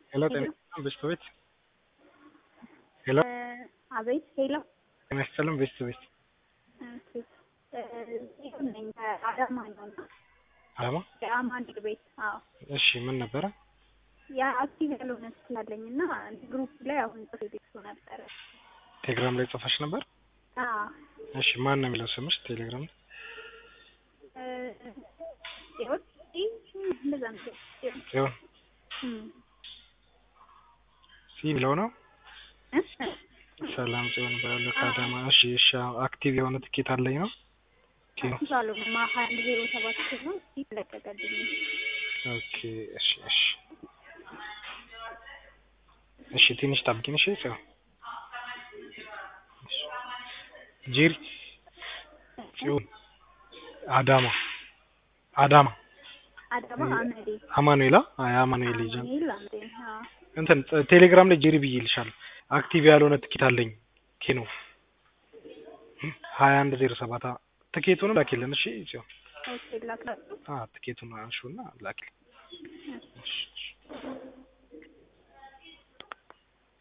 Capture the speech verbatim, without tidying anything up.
ሄሎ ጤና ይስጥልን ቤስት ቤት ሄሎ አቤት ሄሎ ጤና ይስጥልን ቤስት ቤት ኦኬ ይሁን ነኝ አዳማ ነው አዳማ አዳማ ንግድ ቤት አዎ እሺ ምን ነበረ ያ አክቲቭ ያልሆነ ስላለኝና ግሩፕ ላይ አሁን ጽፌት ነበር ቴሌግራም ላይ ጽፈሽ ነበር አዎ እሺ ማን ነው የሚለው ስምሽ ቴሌግራም እ ይሁን እንደዛ ነው ይሁን ሲሚለው ነው ሰላም ጽዮን ባለ ካዳማ እሺ እሺ አክቲቭ የሆነ ትኬት አለኝ ነው ኪሎ ማ አንድ ዜሮ ሰባት ነው ሲለቀቀልኝ ኦኬ እሺ እሺ እሺ ትንሽ ጠብቂኝ እሺ ጽዮን ጂሪ ጽዮን አዳማ አዳማ አዳማ አመሪ አማኑኤላ አይ አማኑኤል ይጀን አማኑኤል አዎ እንትን ቴሌግራም ላይ ጄሪ ብዬልሻለሁ አክቲቭ ያልሆነ ትኬት አለኝ ኬኖ ሃያ አንድ ዜሮ ሰባት ትኬቱን ላኪልን እሺ ጽዮን ኦኬ ላክላችሁ አዎ ትኬቱን አንሹና ላኪልን እሺ